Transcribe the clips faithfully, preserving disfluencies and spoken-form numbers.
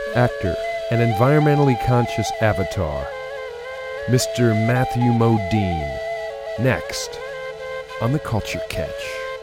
actor, and environmentally conscious avatar, Mister Matthew Modine. Next, on The Culture Catch.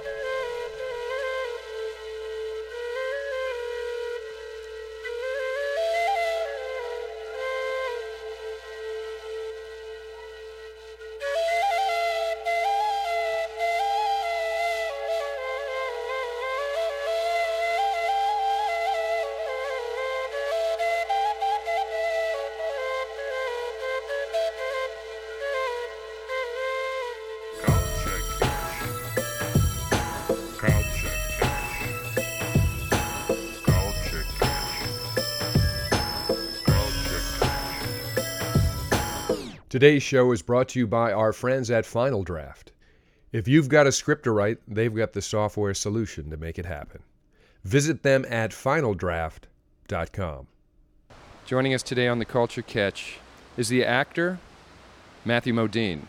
Today's show is brought to you by our friends at Final Draft. If you've got a script to write, they've got the software solution to make it happen. Visit them at final draft dot com. Joining us today on The Culture Catch is the actor Matthew Modine.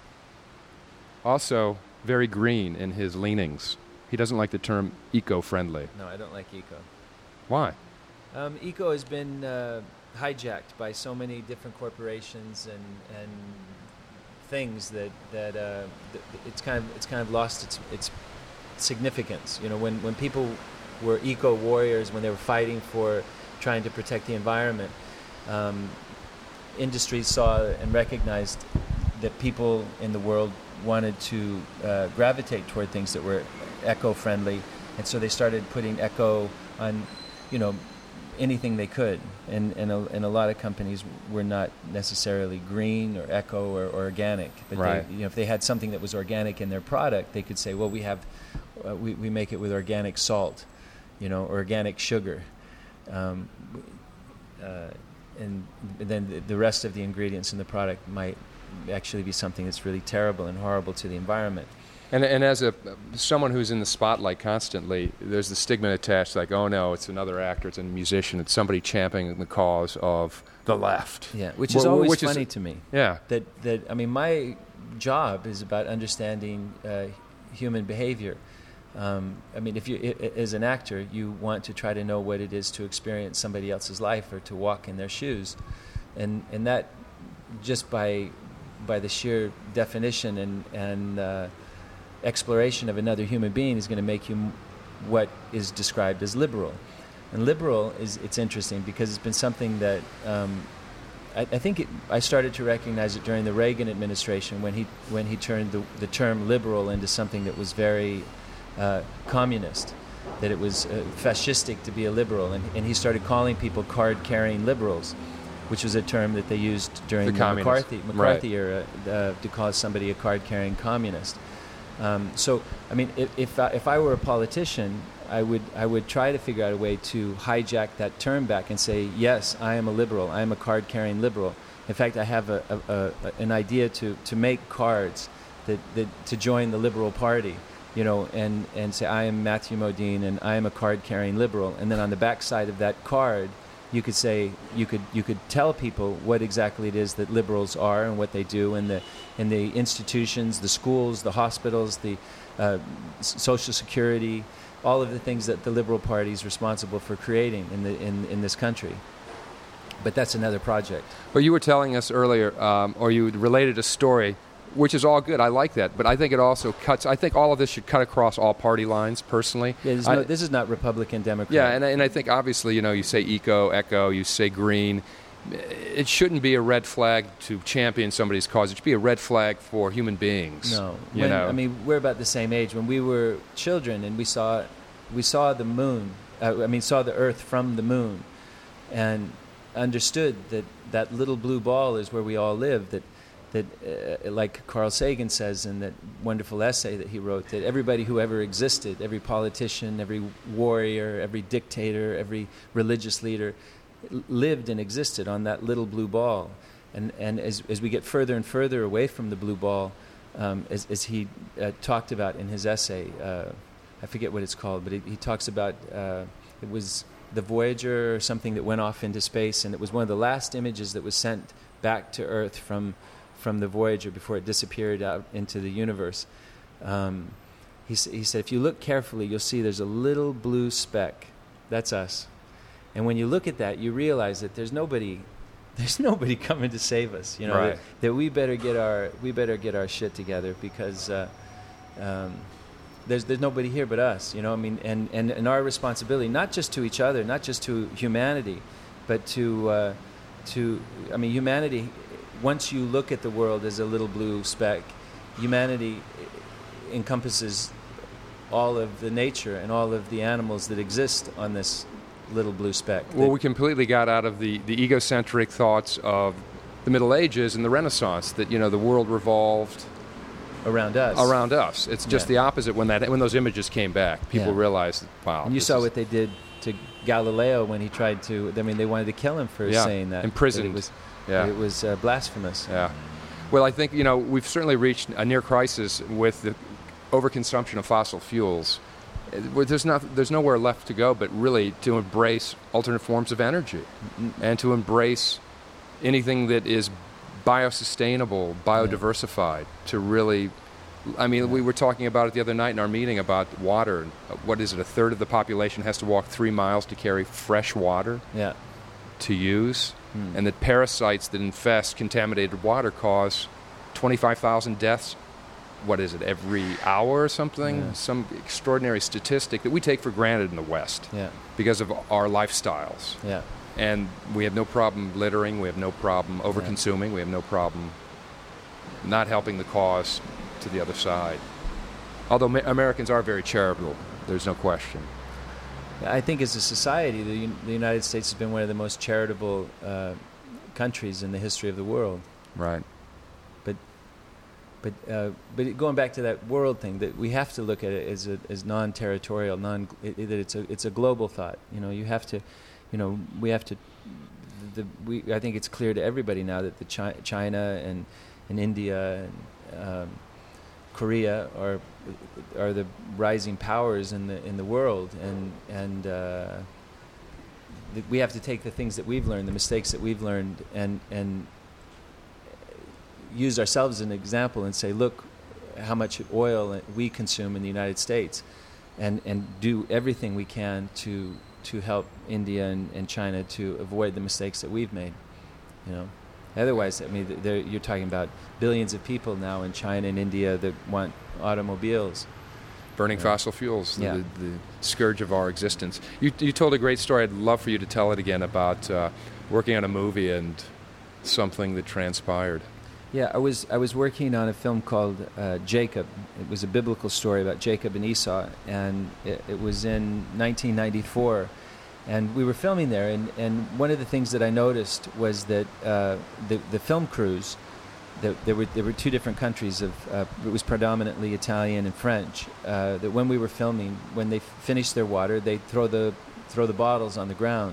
Also, very green in his leanings. He doesn't like the term eco-friendly. No, I don't like eco. Why? Um, eco has been uh, hijacked by so many different corporations and and things that that uh, th- it's kind of it's kind of lost its its significance. You know, when when people were eco warriors, when they were fighting for trying to protect the environment, um, industries saw and recognized that people in the world wanted to uh, gravitate toward things that were eco-friendly, and so they started putting eco on, you know, anything they could, and and a, and a lot of companies were not necessarily green or eco or, or organic, but right. they, you know, if they had something that was organic in their product, they could say, well, we have uh, we we make it with organic salt, you know, organic sugar, um, uh, and then the, the rest of the ingredients in the product might actually be something that's really terrible and horrible to the environment. And and as a someone who's in the spotlight constantly, there's the stigma attached, like, oh no, it's another actor, it's a musician, it's somebody championing the cause of the left. Yeah, which is Well, always which is- funny to me. Yeah. That that I mean, my job is about understanding uh, human behavior. Um, I mean, if you I, as an actor, you want to try to know what it is to experience somebody else's life or to walk in their shoes, and and that just by by the sheer definition and and uh, exploration of another human being is going to make you m- what is described as liberal. And liberal is, it's interesting because it's been something that um, I, I think it, I started to recognize it during the Reagan administration when he when he turned the, the term liberal into something that was very uh, communist, that it was uh, fascistic to be a liberal, and, and he started calling people card-carrying liberals, which was a term that they used during The the, communists. McCarthy, McCarthy Right. era uh, to call somebody a card-carrying communist. Um, so, I mean, if if I, if I were a politician, I would I would try to figure out a way to hijack that term back and say, yes, I am a liberal. I am a card-carrying liberal. In fact, I have a, a, a an idea to, to make cards that, that to join the Liberal Party, you know, and, and say I am Matthew Modine and I am a card-carrying liberal. And then on the back side of that card, you could say you could you could tell people what exactly it is that liberals are and what they do, and the in the institutions, the schools, the hospitals, the uh, Social Security, all of the things that the Liberal Party is responsible for creating in the in, in this country. But that's another project. Well, you were telling us earlier, um, or you related a story, which is all good. I like that. But I think it also cuts, I think all of this should cut across all party lines, personally. Yeah, there's I, no, this is not Republican, Democrat. Yeah, and, and I think obviously, you know, you say eco, eco, you say green. It shouldn't be a red flag to champion somebody's cause. It should be a red flag for human beings. No, you when, know? I mean, we're about the same age. When we were children and we saw, we saw the moon. Uh, I mean, saw the Earth from the moon, and understood that that little blue ball is where we all live. That that, uh, like Carl Sagan says in that wonderful essay that he wrote, that everybody who ever existed, every politician, every warrior, every dictator, every religious leader, lived and existed on that little blue ball. And and as as we get further and further away from the blue ball, um, as, as he uh, talked about in his essay, uh, I forget what it's called, but he, he talks about, uh, it was the Voyager or something that went off into space, and it was one of the last images that was sent back to Earth from from the Voyager before it disappeared out into the universe. Um, he, he said, if you look carefully, you'll see there's a little blue speck. That's us. And when you look at that, you realize that there's nobody, there's nobody coming to save us. You know, Right. that, that we better get our we better get our shit together because uh, um, there's there's nobody here but us. You know, I mean, and, and, and our responsibility, not just to each other, not just to humanity, but to uh, to I mean, humanity. Once you look at the world as a little blue speck, humanity encompasses all of the nature and all of the animals that exist on this little blue speck. Well, we completely got out of the, the egocentric thoughts of the Middle Ages and the Renaissance that, you know, the world revolved around us. around us. It's just Yeah. the opposite when that when those images came back. People Yeah. realized, wow. And you this saw is- what they did to Galileo when he tried to. I mean, they wanted to kill him for Yeah, saying that. imprisoned. That it was, Yeah. that it was uh, blasphemous. Yeah. Well, I think, you know, we've certainly reached a near crisis with the overconsumption of fossil fuels. Uh, where There's not, there's nowhere left to go but really to embrace alternate forms of energy and to embrace anything that is biosustainable, biodiversified, to really, I mean, Yeah. we were talking about it the other night in our meeting about water. Uh, What is it, a third of the population has to walk three miles to carry fresh water Yeah. to use? Hmm. And that parasites that infest contaminated water cause twenty-five thousand deaths, what is it, every hour or something? Yeah. Some extraordinary statistic that we take for granted in the West Yeah. because of our lifestyles. Yeah. And we have no problem littering, we have no problem over-consuming, we have no problem not helping the cause to the other side. Although Ma- Americans are very charitable, there's no question. I think as a society, the, Un- the United States has been one of the most charitable uh, countries in the history of the world. Right. But, but, uh, but going back to that world thing, that we have to look at it as a, as non-territorial, non it, it, it's a it's a global thought. You know, you have to, you know, we have to. The, we I think it's clear to everybody now that the Chi- China and and India and um, Korea are are the rising powers in the in the world, and and uh, th- we have to take the things that we've learned, the mistakes that we've learned, and and use ourselves as an example and say, look, how much oil we consume in the United States, and and do everything we can to to help India and, and China to avoid the mistakes that we've made. You know, otherwise, I mean, th- there- you're talking about billions of people now in China and India that want automobiles. Burning Yeah. fossil fuels, the, Yeah. the, the scourge of our existence. You, you told a great story. I'd love for you to tell it again about uh, working on a movie and something that transpired. Yeah, I was I was working on a film called uh, Jacob. It was a biblical story about Jacob and Esau, and it, it was in nineteen ninety-four, and we were filming there. And, and one of the things that I noticed was that uh, the the film crews, that there were there were two different countries of uh, it was predominantly Italian and French. Uh, that when we were filming, when they finished their water, they throw the throw the bottles on the ground.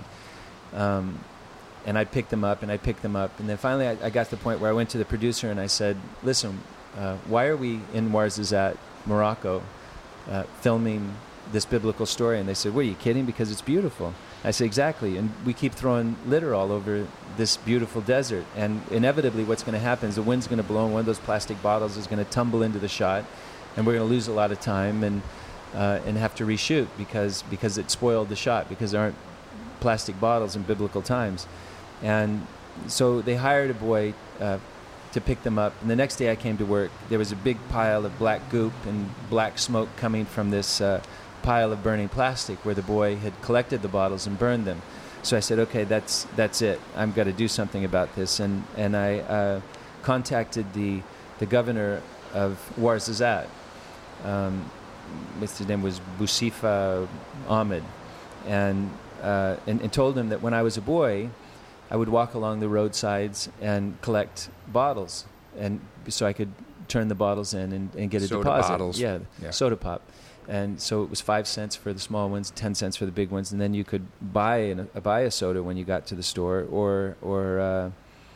Um, And I'd pick them up, and I'd pick them up. And then finally, I, I got to the point where I went to the producer and I said, listen, uh, why are we in Ouarzazate, Morocco, uh, filming this biblical story? And they said, what, are you kidding? Because it's beautiful. I said, exactly. And we keep throwing litter all over this beautiful desert. And inevitably, what's going to happen is the wind's going to blow, and one of those plastic bottles is going to tumble into the shot, and we're going to lose a lot of time and uh, and have to reshoot because, because it spoiled the shot, because there aren't plastic bottles in biblical times. And so they hired a boy uh, to pick them up. And the next day I came to work, there was a big pile of black goop and black smoke coming from this uh, pile of burning plastic where the boy had collected the bottles and burned them. So I said, okay, that's that's it. I've got to do something about this. And and I uh, contacted the the governor of Ouarzazate. Um, his name was Boussifa Ahmed, and, uh, and and told him that when I was a boy, I would walk along the roadsides and collect bottles, and so I could turn the bottles in and, and get a Soda deposit. bottles. Yeah, Yeah. soda pop. And so it was five cents for the small ones, ten cents for the big ones, and then you could buy an, a buy a soda when you got to the store, or or, uh,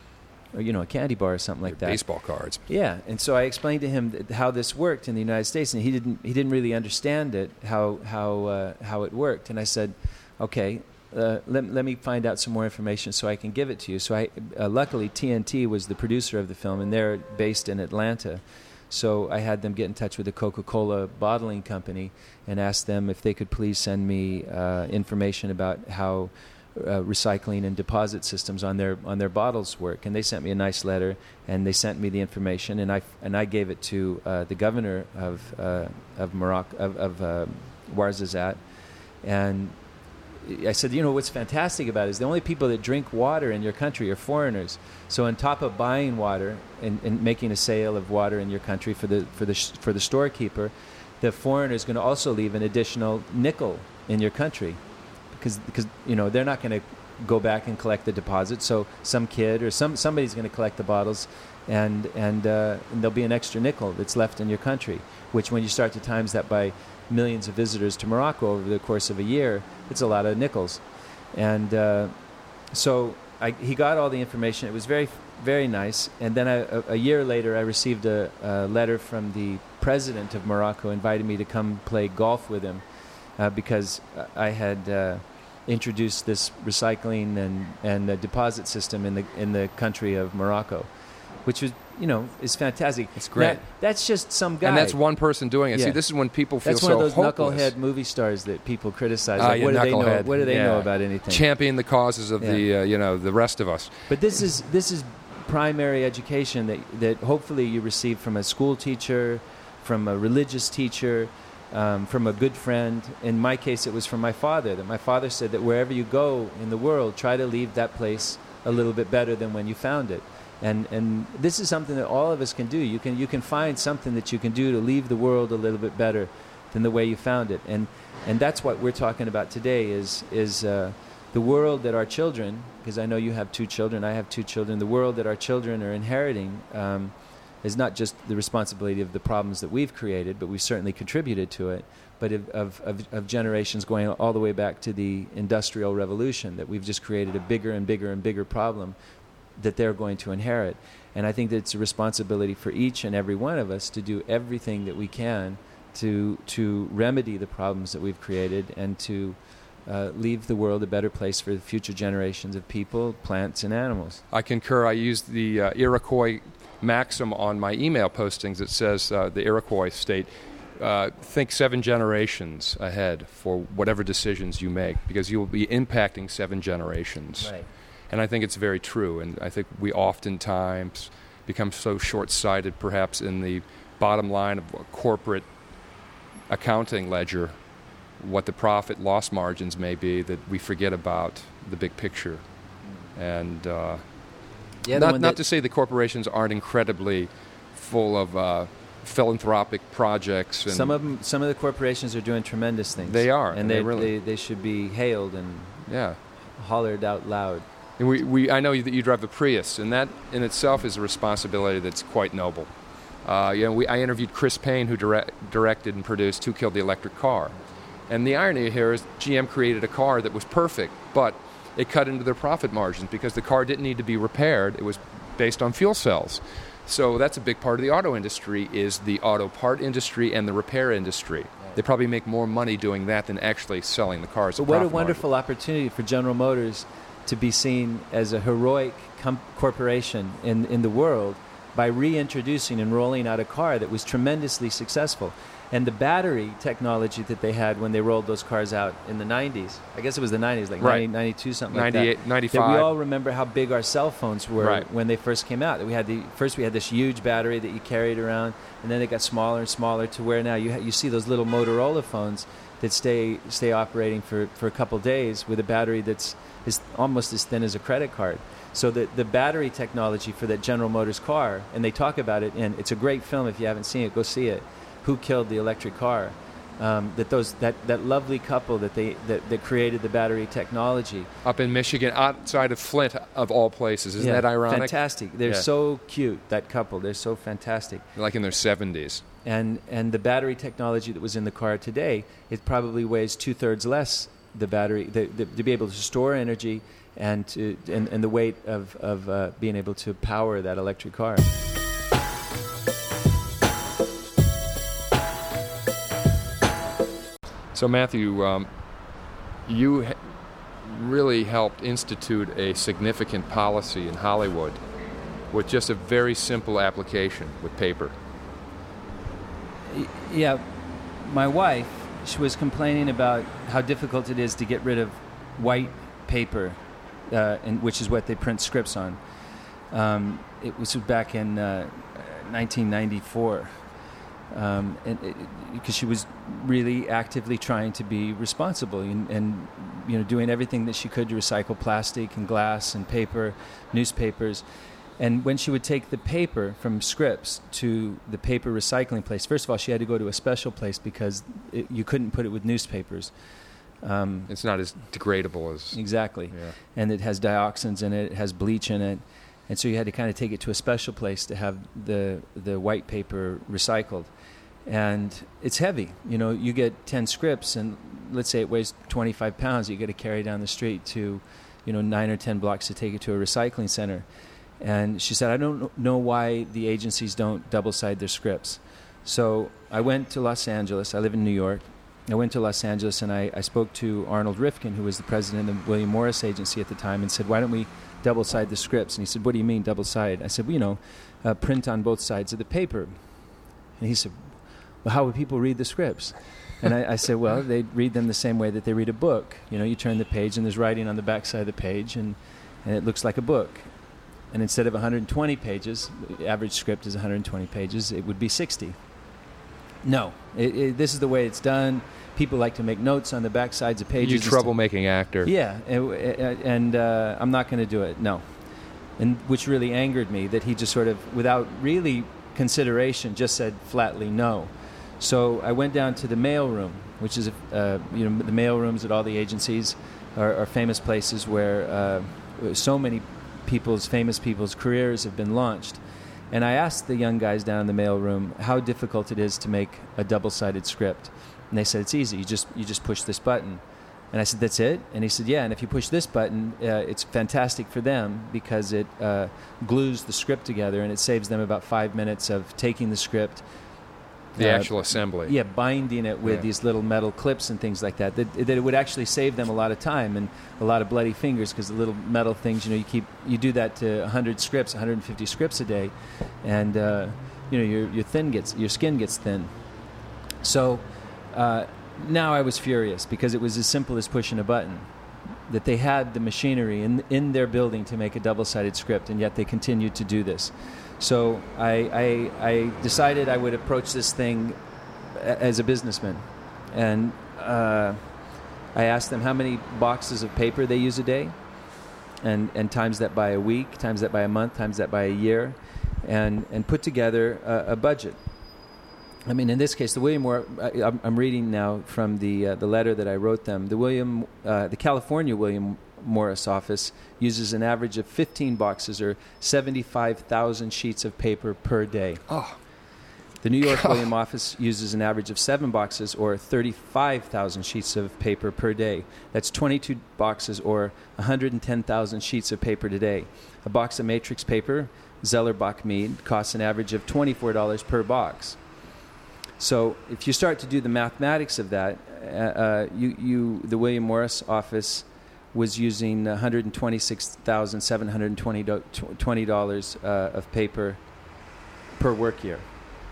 or you know, a candy bar or something like that. Baseball cards. Yeah, and so I explained to him th- how this worked in the United States, and he didn't he didn't really understand it, how how uh, how it worked. And I said, okay. Uh, let, let me find out some more information so I can give it to you. So I, uh, luckily, T N T was the producer of the film, and they're based in Atlanta. So I had them get in touch with the Coca-Cola bottling company and ask them if they could please send me uh, information about how uh, recycling and deposit systems on their on their bottles work. And they sent me a nice letter, and they sent me the information, and I and I gave it to uh, the governor of uh, of Morocco of, of uh, Ouarzazate, and I said, you know, what's fantastic about it is the only people that drink water in your country are foreigners. So on top of buying water and, and making a sale of water in your country for the for the for the storekeeper, the foreigner is going to also leave an additional nickel in your country, because because you know they're not going to go back and collect the deposit. So some kid or some somebody's going to collect the bottles, and and, uh, and there'll be an extra nickel that's left in your country. Which, when you start to times that by millions of visitors to Morocco over the course of a year, it's a lot of nickels. And uh, so I, he got all the information. It was very, very nice. And then I, a, a year later, I received a, a letter from the president of Morocco inviting me to come play golf with him uh, because I had uh, introduced this recycling and, and uh, deposit system in the in the country of Morocco, which was, you know, is fantastic. It's great. That, that's just some guy. And that's one person doing it. Yeah. See, this is when people feel That's so one of those hopeless. knucklehead movie stars that people criticize. Ah, Like, yeah, what do they know? knucklehead. What do they Yeah. know about anything? Champion the causes of Yeah. the, uh, you know, the rest of us. But this is this is primary education that that hopefully you receive from a school teacher, from a religious teacher, um, from a good friend. In my case, it was from my father. That my father said that wherever you go in the world, try to leave that place a little bit better than when you found it. And and this is something that all of us can do. You can you can find something that you can do to leave the world a little bit better than the way you found it. And and that's what we're talking about today is is uh, the world that our children, because I know you have two children, I have two children, the world that our children are inheriting um, is not just the responsibility of the problems that we've created, but we've certainly contributed to it, but of, of, of, of generations going all the way back to the Industrial Revolution, that we've just created a bigger and bigger and bigger problem that they're going to inherit. And I think that it's a responsibility for each and every one of us to do everything that we can to to remedy the problems that we've created and to uh, leave the world a better place for the future generations of people, plants, and animals. I concur. I use the uh, Iroquois maxim on my email postings. It says, uh, the Iroquois state, uh, think seven generations ahead for whatever decisions you make, because you will be impacting seven generations. Right. And I think it's very true. And I think we oftentimes become so short-sighted, perhaps in the bottom line of a corporate accounting ledger, what the profit loss margins may be, that we forget about the big picture. And uh, Yeah, the not, one not that- to say the corporations aren't incredibly full of uh, philanthropic projects. And Some of them, some of the corporations are doing tremendous things. They are, and and they they really- they, they should be hailed and yeah. hollered out loud. And we, we, I know that you drive a Prius, and that in itself is a responsibility that's quite noble. Uh, you know, we, I interviewed Chris Payne, who direct, directed and produced Who Killed the Electric Car. And the irony here is G M created a car that was perfect, but it cut into their profit margins because the car didn't need to be repaired. It was based on fuel cells. So that's a big part of the auto industry, is the auto part industry and the repair industry. They probably make more money doing that than actually selling the cars. But at what a profit wonderful opportunity for General Motors to be seen as a heroic com- corporation in, in the world by reintroducing and rolling out a car that was tremendously successful. And the battery technology that they had when they rolled those cars out in the nineties, I guess it was the nineties, like Right. ninety, ninety-two, something like ninety-eight, that. ninety-five. That we all remember how big our cell phones were Right. when they first came out. That we had the first we had this huge battery that you carried around, and then they got smaller and smaller to where now you ha- you see those little Motorola phones that stay stay operating for, for a couple days with a battery that's is almost as thin as a credit card. So the the battery technology for that General Motors car, and they talk about it, and it's a great film. If you haven't seen it, go see it. Who Killed the Electric Car? Um, that those that, that lovely couple that they that, that created the battery technology. Up in Michigan, outside of Flint, of all places. Isn't Yeah, that ironic? Fantastic. They're Yeah. so cute, that couple. They're so fantastic. Like in their seventies. And and the battery technology that was in the car today, it probably weighs two thirds less. The battery the, the, to be able to store energy and to and, and the weight of of uh, being able to power that electric car. So Matthew, um, you ha- really helped institute a significant policy in Hollywood with just a very simple application with paper. Y- Yeah, my wife, she was complaining about how difficult it is to get rid of white paper, uh, and which is what they print scripts on. Um, it was back in uh, nineteen ninety-four. Um, and because she was really actively trying to be responsible and, and you know doing everything that she could to recycle plastic and glass and paper, newspapers. And when she would take the paper from scripts to the paper recycling place, first of all, she had to go to a special place because it, you couldn't put it with newspapers. Um, it's not as degradable as... Exactly. Yeah. And it has dioxins in it, it has bleach in it. And so you had to kind of take it to a special place to have the the white paper recycled. And it's heavy. You know, you get ten scripts, and let's say it weighs twenty-five pounds. You got to carry down the street to, you know, nine or ten blocks to take it to a recycling center. And she said, I don't know why the agencies don't double-side their scripts. So I went to Los Angeles. I live in New York. I went to Los Angeles, and I, I spoke to Arnold Rifkin, who was the president of the William Morris Agency at the time, and said, why don't we double-side the scripts? And he said, what do you mean double-side? I said, well, you know, uh, print on both sides of the paper. And he said, well, how would people read the scripts? And I, I said, well, they read them the same way that they read a book. You know, you turn the page, and there's writing on the back side of the page, and, and it looks like a book. And instead of one hundred twenty pages, the average script is one hundred twenty pages, it would be sixty. No, it, it, this is the way it's done. People like to make notes on the back sides of pages. You troublemaking actor. Yeah, and, and uh, I'm not going to do it, no. And which really angered me, that he just sort of, without really consideration, just said flatly no. So I went down to the mail room, which is, uh, you know, the mail rooms at all the agencies are, are famous places where uh, so many people's, famous people's careers have been launched. And I asked the young guys down in the mail room how difficult it is to make a double-sided script. And they said, it's easy. You just you just push this button. And I said, that's it? And he said, yeah, and if you push this button, uh, it's fantastic for them because it uh, glues the script together, and it saves them about five minutes of taking the script. The uh, actual assembly. Yeah, binding it with yeah. these little metal clips and things like that. that. That it would actually save them a lot of time and a lot of bloody fingers, because the little metal things, you know, you keep you do that to one hundred scripts, one hundred fifty scripts a day, and uh, you know your your thin gets your skin gets thin. So uh, now I was furious because it was as simple as pushing a button. That they had the machinery in in their building to make a double-sided script, and yet they continued to do this. So I, I, I decided I would approach this thing a, as a businessman. And uh, I asked them how many boxes of paper they use a day, and, and times that by a week, times that by a month, times that by a year, and, and put together a, a budget. I mean, in this case, the William Morris, I, I'm, I'm reading now from the uh, the letter that I wrote them. The William, uh, the California William Morris office uses an average of fifteen boxes or seventy-five thousand sheets of paper per day. Oh. The New York God. William office uses an average of seven boxes or thirty-five thousand sheets of paper per day. That's twenty-two boxes or one hundred ten thousand sheets of paper today. A box of matrix paper, Zellerbach Mead, costs an average of twenty-four dollars per box. So if you start to do the mathematics of that, uh, uh, you, you, the William Morris office was using one hundred twenty-six thousand seven hundred twenty dollars uh, of paper per work year,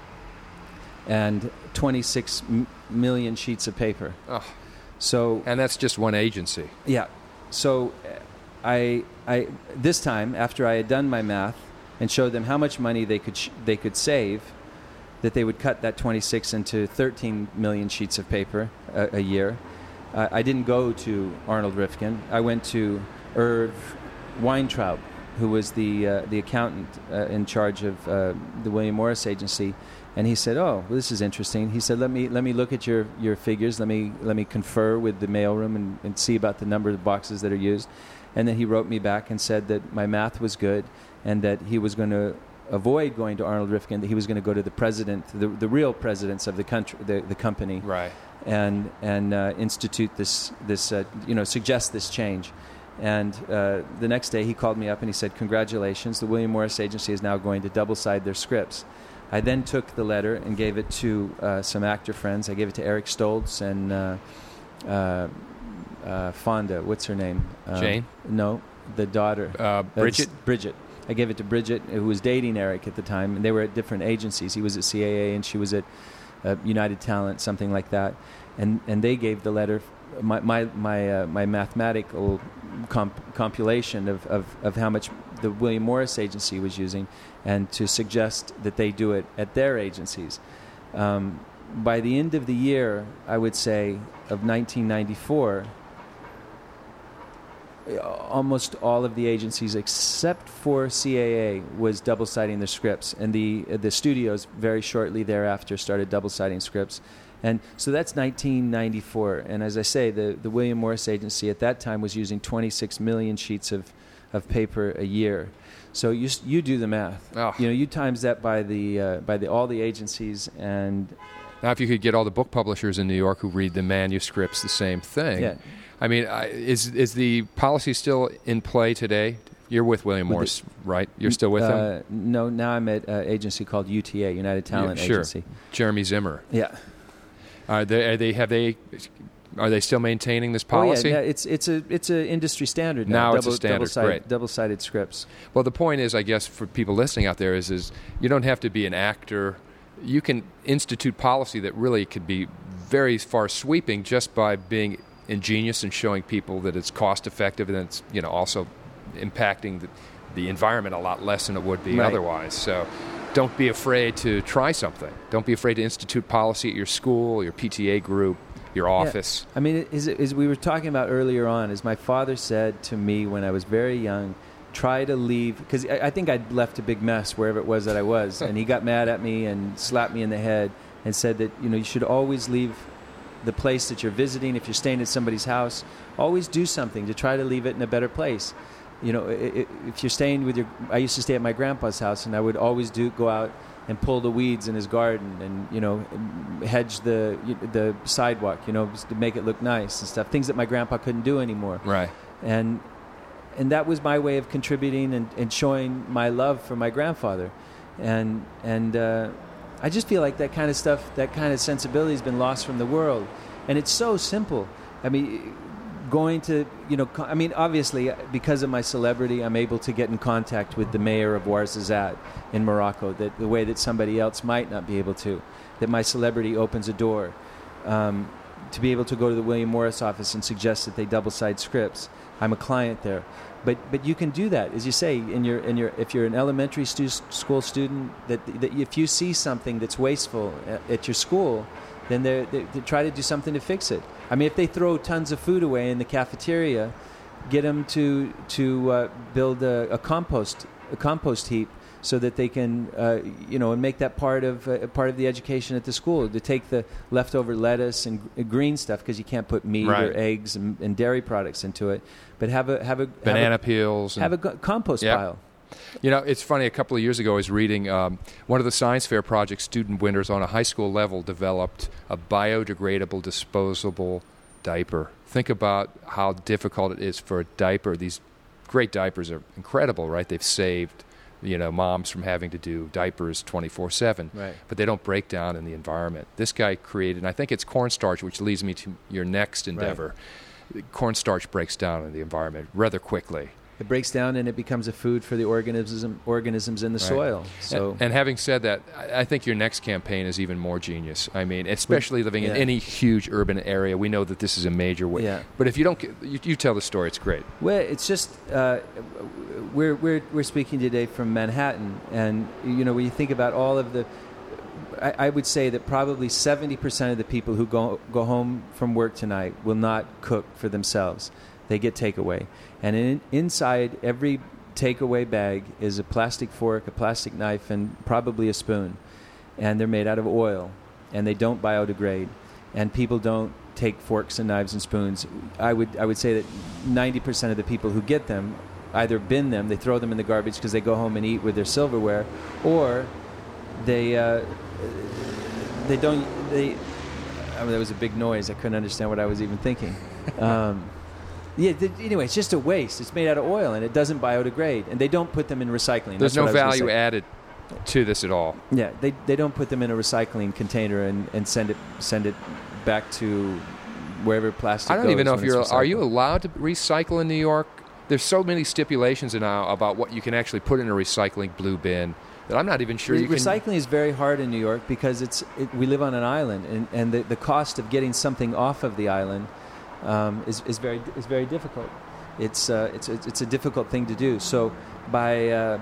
and twenty-six m- million sheets of paper. Oh. So, and that's just one agency. Yeah. So I, I this time, after I had done my math and showed them how much money they could sh- they could save, that they would cut that twenty-six into thirteen million sheets of paper a, a year. Uh, I didn't go to Arnold Rifkin. I went to Irv Weintraub, who was the uh, the accountant uh, in charge of uh, the William Morris Agency, and he said, "Oh, well, this is interesting." He said, "Let me let me look at your, your figures. Let me let me confer with the mailroom and, and see about the number of boxes that are used." And then he wrote me back and said that my math was good, and that he was going to avoid going to Arnold Rifkin. That he was going to go to the president, the the real presidents of the country, the the company, right. and and uh, institute this this uh, you know suggest this change. And uh, the next day he called me up and he said, "Congratulations, the William Morris Agency is now going to double-side their scripts." I then took the letter and gave it to uh, some actor friends. I gave it to Eric Stoltz and uh, uh, uh, Fonda. What's her name? Uh, Jane? No, the daughter. Uh, Bridget? Uh, Bridget. I gave it to Bridget, who was dating Eric at the time, and they were at different agencies. He was at C A A and she was at uh, United Talent, something like that, and and they gave the letter. My my my, uh, my mathematical comp- compilation of, of, of how much the William Morris Agency was using, and to suggest that they do it at their agencies. Um, by the end of the year, I would say, of nineteen ninety-four, almost all of the agencies except for C A A was double-siding their scripts, and the the studios very shortly thereafter started double-siding scripts. And so that's nineteen ninety-four. And as I say, the, the William Morris Agency at that time was using twenty-six million sheets of, of paper a year. So you you do the math. Oh. You know, you times that by the uh, by the all the agencies, and now if you could get all the book publishers in New York who read the manuscripts, the same thing. Yeah. I mean, I, is is the policy still in play today? You're with William With Morris, right? You're still with uh, him? No, now I'm at an agency called U T A, United Talent Yeah, sure. Agency. Jeremy Zimmer. Yeah. Are they, are they have they are they still maintaining this policy? Oh, yeah, yeah, it's it's a it's a industry standard Now now. it's a standard, double-sided, great. double-sided scripts. Well, the point is, I guess, for people listening out there is, is you don't have to be an actor. You can institute policy that really could be very far sweeping just by being ingenious and showing people that it's cost effective, and it's, you know, also impacting the, the environment a lot less than it would be Right. otherwise. So don't be afraid to try something. Don't be afraid to institute policy at your school, your P T A group, your office. Yeah. I mean, as, as we were talking about earlier on, as my father said to me when I was very young, try to leave, because I, I think I'd left a big mess wherever it was that I was, and he got mad at me and slapped me in the head and said that, you know, you should always leave the place that you're visiting. If you're staying at somebody's house, always do something to try to leave it in a better place. You know, if you're staying with your, I used to stay at my grandpa's house, and I would always do go out and pull the weeds in his garden, and, you know, hedge the the sidewalk, you know, just to make it look nice and stuff. Things that my grandpa couldn't do anymore. Right. And and that was my way of contributing and, and showing my love for my grandfather. And and uh, I just feel like that kind of stuff, that kind of sensibility has been lost from the world. And it's so simple. I mean, going to, you know, I mean, obviously, because of my celebrity, I'm able to get in contact with the mayor of Ouarzazate in Morocco, that the way that somebody else might not be able to, that my celebrity opens a door. Um, to be able to go to the William Morris office and suggest that they double-side scripts. I'm a client there. But but you can do that, as you say, in your in your if you're an elementary stu- school student, that, that if you see something that's wasteful at, at your school, then they they try to do something to fix it. I mean, if they throw tons of food away in the cafeteria, get them to to uh, build a, a compost a compost heap so that they can uh, you know and make that part of uh, part of the education at the school, to take the leftover lettuce and g- green stuff, because you can't put meat Right. or eggs and, and dairy products into it, but have a have a Banana have a, peels. And have a go- compost Yep. pile. You know, it's funny, a couple of years ago I was reading um, one of the science fair project student winners on a high school level developed a biodegradable, disposable diaper. Think about how difficult it is for a diaper. These great diapers are incredible, right? They've saved, you know, moms from having to do diapers twenty-four seven. Right. But they don't break down in the environment. This guy created, and I think it's cornstarch, which leads me to your next endeavor. Right. Cornstarch breaks down in the environment rather quickly. It breaks down and it becomes a food for the organism, organisms in the Right. soil. So, and, and having said that, I, I think your next campaign is even more genius. I mean, especially living in yeah. any huge urban area, we know that this is a major way. Yeah. But if you don't, you, you tell the story. It's great. well, it's just uh, we're we're we're speaking today from Manhattan, and you know when you think about all of the, I, I would say that probably seventy percent of the people who go go home from work tonight will not cook for themselves. They get takeaway, and in, inside every takeaway bag is a plastic fork, a plastic knife, and probably a spoon, and they're made out of oil, and they don't biodegrade, and people don't take forks and knives and spoons. I would I would say that ninety percent of the people who get them either bin them, they throw them in the garbage because they go home and eat with their silverware, or they uh, they don't they. I mean, there was a big noise. I couldn't understand what I was even thinking. Um, Yeah. Th- anyway, it's just a waste. It's made out of oil, and it doesn't biodegrade. And they don't put them in recycling. There's That's no what I was value gonna say. added to this at all. Yeah, they they don't put them in a recycling container and, and send it send it back to wherever plastic. I don't goes even know if when it's you're. Are you recycled. allowed to recycle in New York? There's so many stipulations now about what you can actually put in a recycling blue bin that I'm not even sure Re- you can... Recycling is very hard in New York because it's it, we live on an island, and, and the, the cost of getting something off of the island um, is, is very is very difficult. It's uh, it's it's a difficult thing to do. So by uh,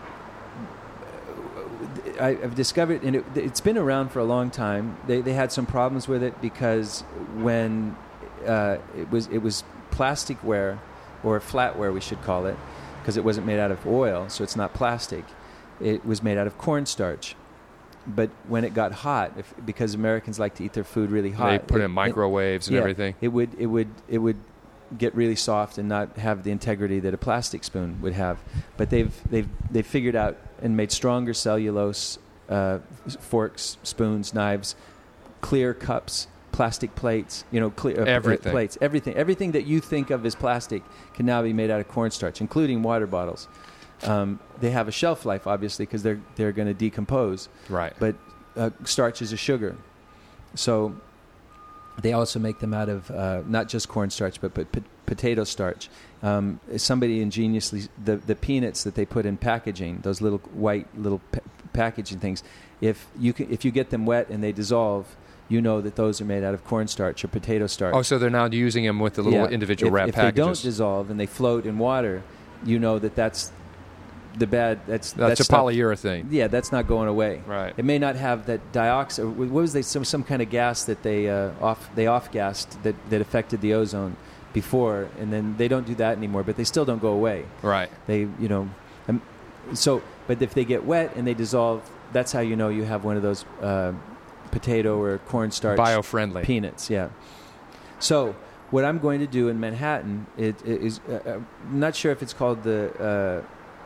I, I've discovered, and it, it's been around for a long time. They they had some problems with it because when uh, it was it was plasticware, or flatware we should call it, because it wasn't made out of oil, so it's not plastic. It was made out of cornstarch. But when it got hot, if, because Americans like to eat their food really hot, they put it it, in microwaves it, and yeah, everything. It would it would it would get really soft and not have the integrity that a plastic spoon would have. But they've they've they've figured out and made stronger cellulose uh, forks, spoons, knives, clear cups, plastic plates. You know, clear uh, everything. Uh, plates, everything, everything that you think of as plastic can now be made out of cornstarch, including water bottles. Um, they have a shelf life, obviously, because they're they're going to decompose. Right. But uh, starch is a sugar, so they also make them out of uh, not just cornstarch, but but p- potato starch. Um, somebody ingeniously the the peanuts that they put in packaging, those little white little pa- packaging things. If you can, if you get them wet and they dissolve, you know that those are made out of cornstarch or potato starch. Oh, so they're now using them with the little yeah. individual if, wrap if packages. If they don't dissolve and they float in water, you know that that's the bad. That's that's, that's a stuff, polyurethane. Yeah, that's not going away. Right. It may not have that dioxide. What was they? Some some kind of gas that they uh, off they off gassed that, that affected the ozone before, and then they don't do that anymore. But they still don't go away. Right. They you know, um, so but if they get wet and they dissolve, that's how you know you have one of those uh, potato or cornstarch bio-friendly peanuts. Yeah. So what I'm going to do in Manhattan it, it is uh, I'm not sure if it's called the. Uh,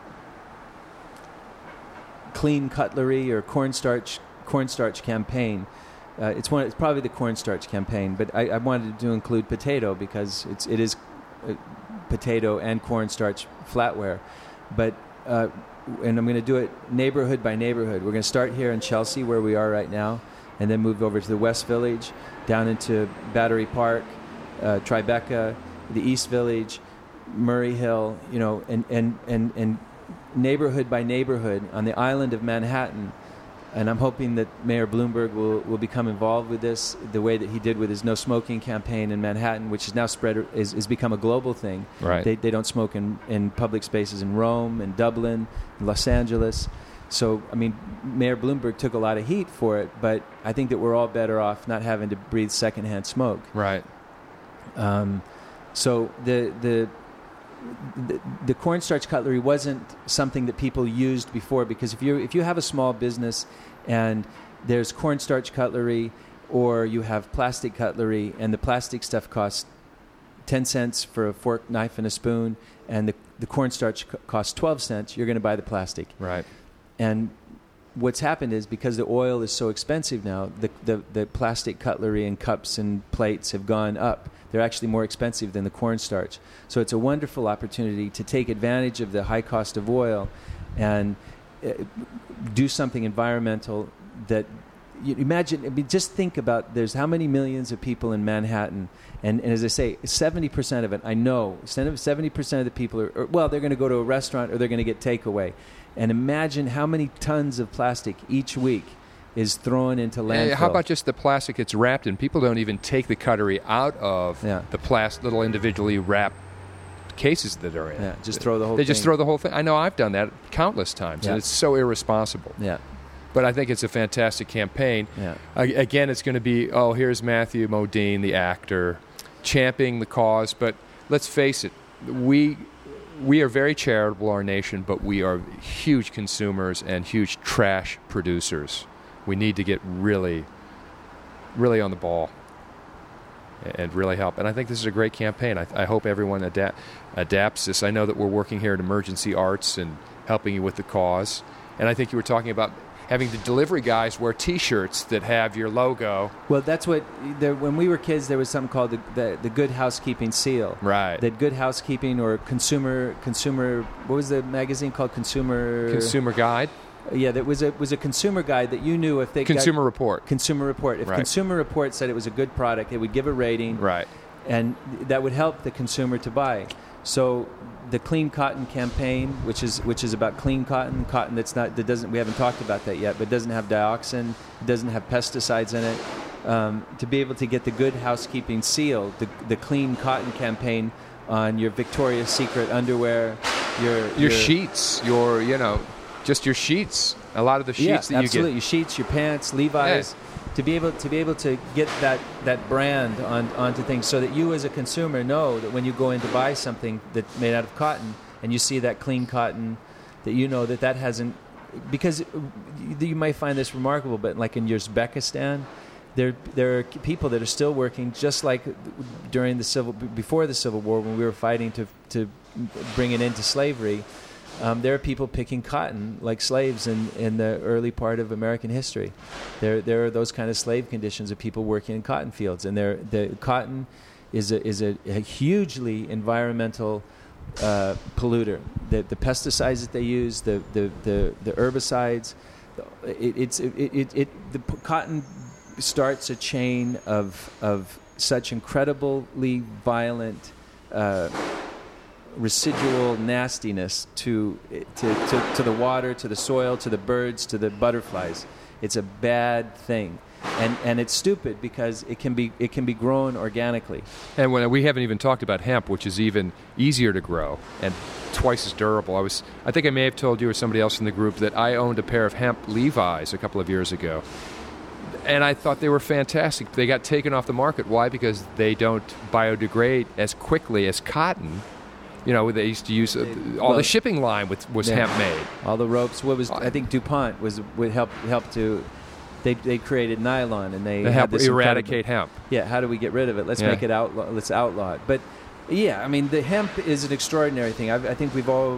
Clean Cutlery or cornstarch cornstarch campaign. Uh, it's one. It's probably the cornstarch campaign, but I, I wanted to include potato because it's it is uh, potato and cornstarch flatware. But uh, and I'm going to do it neighborhood by neighborhood. We're going to start here in Chelsea, where we are right now, and then move over to the West Village, down into Battery Park, uh, Tribeca, the East Village, Murray Hill. You know, and and and and. neighborhood by neighborhood on the island of Manhattan, and I'm hoping that Mayor Bloomberg will, will become involved with this the way that he did with his no smoking campaign in Manhattan, which is now spread is, is become a global thing. Right. They they don't smoke in, in public spaces in Rome and Dublin, and Los Angeles. So I mean, Mayor Bloomberg took a lot of heat for it, but I think that we're all better off not having to breathe secondhand smoke. Right. Um, so the the. The, the cornstarch cutlery wasn't something that people used before, because if you if you have a small business and there's cornstarch cutlery, or you have plastic cutlery, and the plastic stuff costs ten cents for a fork, knife, and a spoon, and the the cornstarch co- costs twelve cents, you're going to buy the plastic. Right. And what's happened is, because the oil is so expensive now, the the, the plastic cutlery and cups and plates have gone up. They're actually more expensive than the cornstarch. So it's a wonderful opportunity to take advantage of the high cost of oil and uh, do something environmental that you imagine. I mean, just think about there's how many millions of people in Manhattan. And, and as I say, seventy percent of it, I know, seventy percent of the people are, are well, they're going to go to a restaurant or they're going to get takeaway. And imagine how many tons of plastic each week is thrown into landfill. Hey, how about just the plastic it's wrapped in? People don't even take the cutlery out of yeah. the plas- little individually wrapped cases that are in. Yeah, just throw the whole they thing. They just throw the whole thing. I know I've done that countless times, yeah. and it's so irresponsible. Yeah. But I think it's a fantastic campaign. Yeah. Uh, again, it's going to be, oh, here's Matthew Modine, the actor, championing the cause. But let's face it, we we are very charitable, our nation, but we are huge consumers and huge trash producers. We need to get really, really on the ball and really help. And I think this is a great campaign. I, I hope everyone adapt, adapts this. I know that we're working here at Emergency Arts and helping you with the cause. And I think you were talking about having the delivery guys wear T-shirts that have your logo. Well, that's what, there, when we were kids, there was something called the, the, the Good Housekeeping Seal. Right. That Good Housekeeping or Consumer, Consumer, what was the magazine called? Consumer... Consumer Guide? Yeah, that was a was a consumer guide that you knew if they Consumer got, Report. Consumer Report. If right. Consumer Report said it was a good product, it would give a rating. Right. And that would help the consumer to buy. So the Clean Cotton campaign, which is which is about clean cotton, cotton that's not that doesn't we haven't talked about that yet, but doesn't have dioxin, it doesn't have pesticides in it. Um, to be able to get the Good Housekeeping seal, the the Clean Cotton campaign on your Victoria's Secret underwear, your Your, your sheets, your, you know, just your sheets. A lot of the sheets yeah, that you absolutely. get. Your sheets, your pants, Levi's. Yeah. To be able to be able to get that, that brand on onto things, so that you as a consumer know that when you go in to buy something that's made out of cotton and you see that clean cotton, that you know that that hasn't, because you might find this remarkable, but like in Uzbekistan, there there are people that are still working just like during the civil before the Civil War when we were fighting to to bring it into slavery. Um, there are people picking cotton like slaves in, in the early part of American history. There there are those kind of slave conditions of people working in cotton fields, and there the cotton is a is a, a hugely environmental uh, polluter. The the pesticides that they use, the the the, the herbicides, it, it's it, it, it the p- cotton starts a chain of of such incredibly violent. Uh, residual nastiness to, to to to the water, to the soil, to the birds, to the butterflies. It's a bad thing, and and it's stupid because it can be it can be grown organically. And when we haven't even talked about hemp, which is even easier to grow and twice as durable. I was I think I may have told you or somebody else in the group that I owned a pair of hemp Levi's a couple of years ago. And I thought they were fantastic. They got taken off the market. Why? Because they don't biodegrade as quickly as cotton. You know, they used to use uh, all well, the shipping line with was yeah. hemp made. All the ropes. What was I think DuPont was would help help to. They they created nylon and they They had help this eradicate hemp. Yeah. How do we get rid of it? Let's Yeah. make it outlaw. Let's outlaw it. But yeah, I mean, the hemp is an extraordinary thing. I've, I think we've all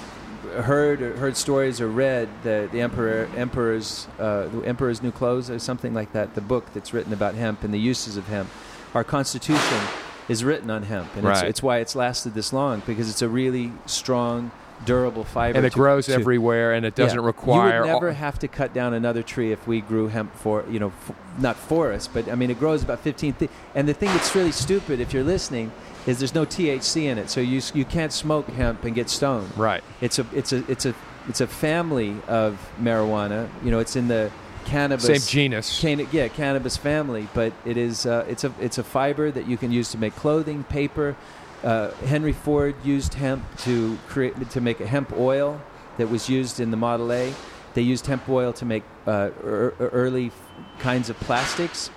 heard or heard stories or read the the emperor emperor's uh, the Emperor's New Clothes or something like that. The book that's written about hemp and the uses of hemp. Our Constitution is written on hemp, and it's, Right. it's why it's lasted this long, because it's a really strong, durable fiber. And it to- grows to- everywhere, and it doesn't Yeah. require. You would never all- have to cut down another tree if we grew hemp for you know, f- not for us, but I mean it grows about fifteen. Th- and the thing that's really stupid, if you're listening, is there's no T H C in it, so you s- you can't smoke hemp and get stoned. Right. It's a it's a it's a it's a family of marijuana. You know, it's in the cannabis Same genus. Can, yeah, cannabis family, but it is uh, it's a it's a fiber that you can use to make clothing, paper. Uh, Henry Ford used hemp to create to make a hemp oil that was used in the Model A. They used hemp oil to make uh, er, early f- kinds of plastics.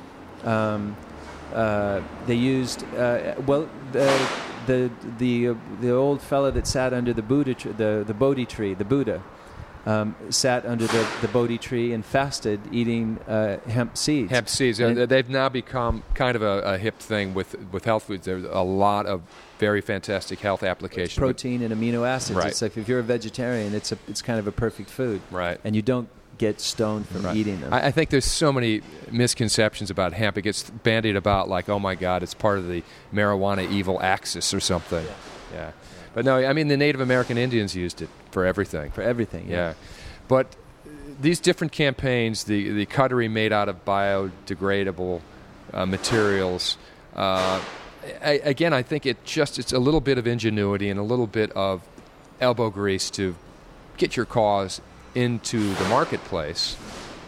Um, uh, they used uh, well the the the uh, the old fella that sat under the Buddha tr- the the Bodhi tree, the Buddha. Um, sat under the, the Bodhi tree and fasted, eating uh, hemp seeds. Hemp seeds. And- They've now become kind of a, a hip thing with, with health foods. There's a lot of very fantastic health applications. It's protein and amino acids. Right. It's like if you're a vegetarian, it's a it's kind of a perfect food. Right. And you don't get stoned from Right. eating them. I, I think there's so many misconceptions about hemp. It gets bandied about like, oh my God, it's part of the marijuana evil axis or something. Yeah. yeah. But no, I mean the Native American Indians used it for everything. For everything. Yeah. But these different campaigns, the, the cutlery made out of biodegradable uh, materials, uh, I, again, I think it just it's a little bit of ingenuity and a little bit of elbow grease to get your cause into the marketplace.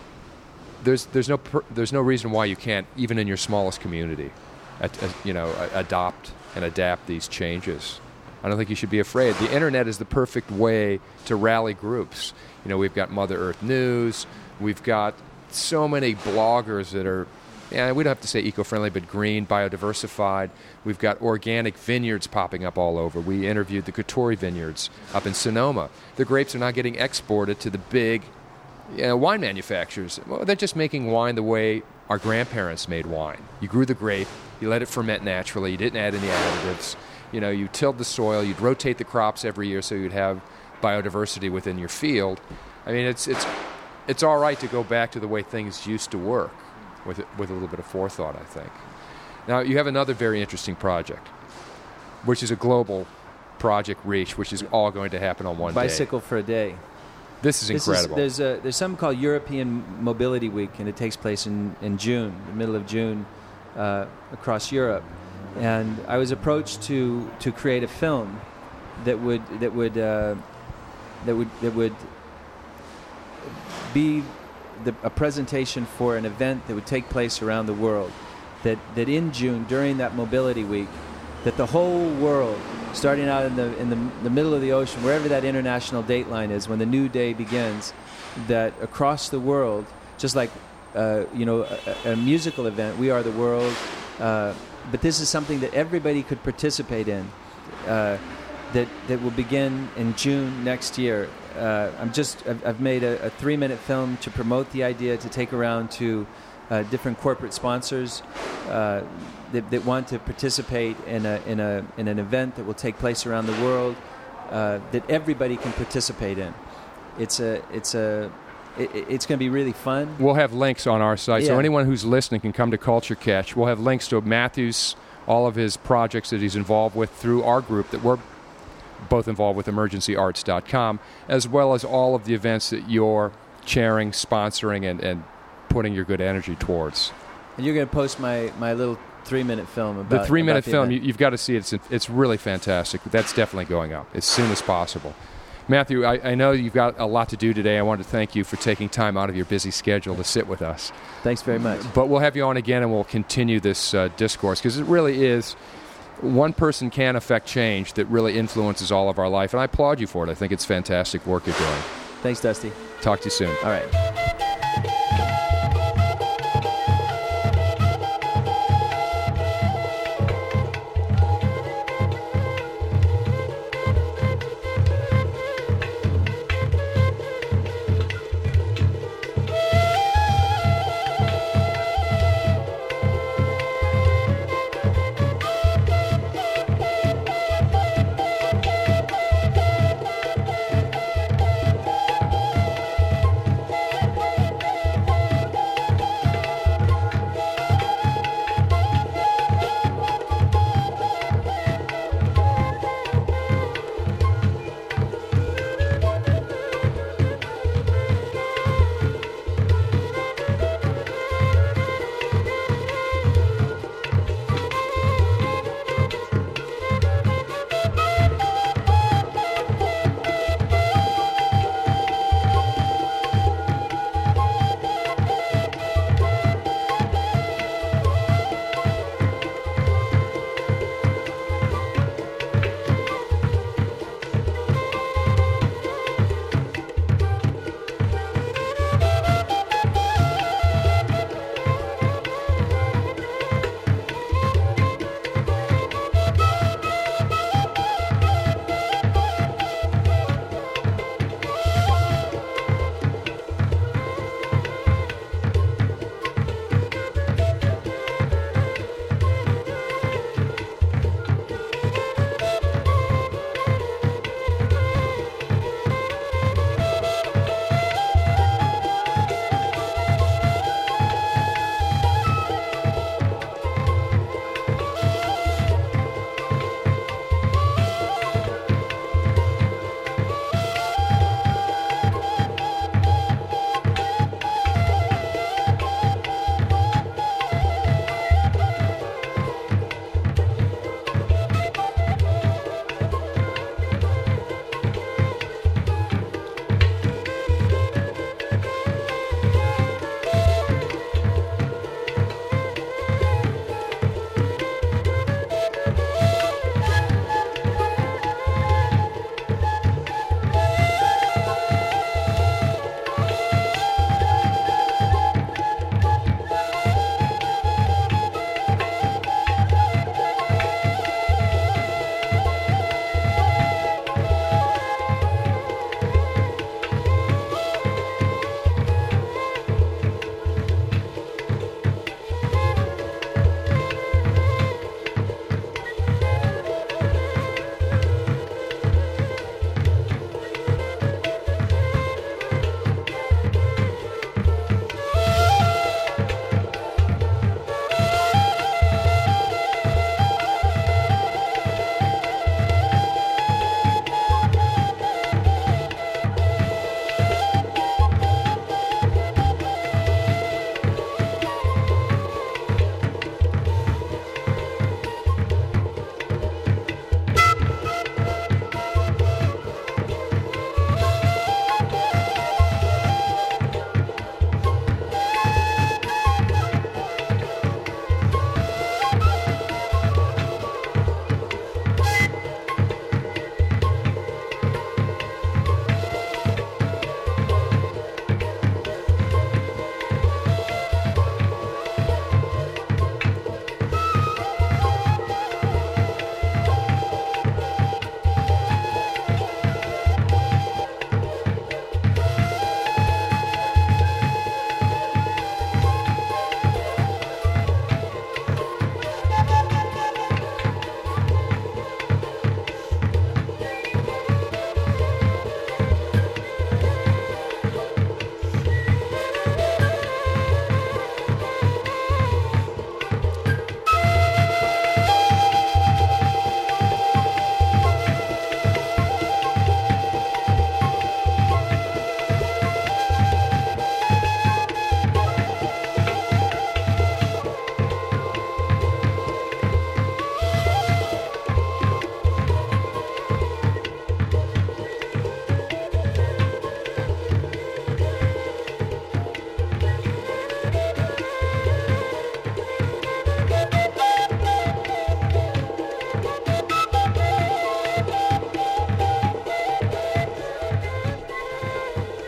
There's there's no per, there's no reason why you can't, even in your smallest community, at, at, you know, adopt and adapt these changes. I don't think you should be afraid. The internet is the perfect way to rally groups. You know, we've got Mother Earth News. We've got so many bloggers that are, yeah, we don't have to say eco-friendly, but green, biodiversified. We've got organic vineyards popping up all over. We interviewed the Katori vineyards up in Sonoma. The grapes are now getting exported to the big you know, wine manufacturers. Well, they're just making wine the way our grandparents made wine. You grew the grape, you let it ferment naturally, you didn't add any additives. You know, you tilled the soil, you'd rotate the crops every year so you'd have biodiversity within your field. I mean, it's it's it's all right to go back to the way things used to work with with a little bit of forethought, I think. Now, you have another very interesting project, which is a global project REACH, which is all going to happen on one Bicycle day. for a day. This is This incredible. Is, there's a there's something called European Mobility Week, and it takes place in, in June, the middle of June, uh, across Europe. And I was approached to to create a film that would that would uh, that would that would be the, a presentation for an event that would take place around the world. That that in June, during that mobility week, that the whole world, starting out in the in the, the middle of the ocean, wherever that international date line is, when the new day begins, that across the world, just like uh, you know a, a musical event, We Are the World, uh, but this is something that everybody could participate in. Uh, that that will begin in June next year. Uh, I'm just I've, I've made a, a three-minute film to promote the idea, to take around to uh, different corporate sponsors uh, that, that want to participate in a in a in an event that will take place around the world, uh, that everybody can participate in. It's a it's a it, it's going to be really fun. We'll have links on our site, Yeah. so anyone who's listening can come to Culture Catch. We'll have links to Matthew's, all of his projects that he's involved with through our group that we're both involved with, emergency arts dot com, as well as all of the events that you're chairing, sponsoring, and, and putting your good energy towards. And you're going to post my, my little three-minute film about The three-minute about the film, you, event. you've got to see it. It's, it's really fantastic. That's definitely going up as soon as possible. Matthew, I, I know you've got a lot to do today. I want to thank you for taking time out of your busy schedule to sit with us. Thanks very much. But we'll have you on again, and we'll continue this uh, discourse, because it really is, one person can affect change that really influences all of our life, and I applaud you for it. I think it's fantastic work you're doing. Thanks, Dusty. Talk to you soon. All right.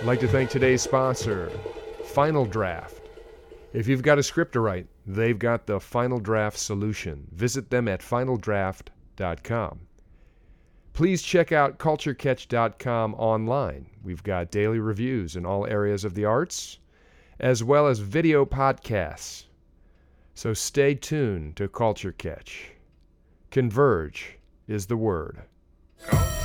like to thank today's sponsor, Final Draft. If you've got a script to write, they've got the Final Draft solution. Visit them at final draft dot com. Please check out culture catch dot com online. We've got daily reviews in all areas of the arts, as well as video podcasts. So stay tuned to Culture Catch. Converge is the word.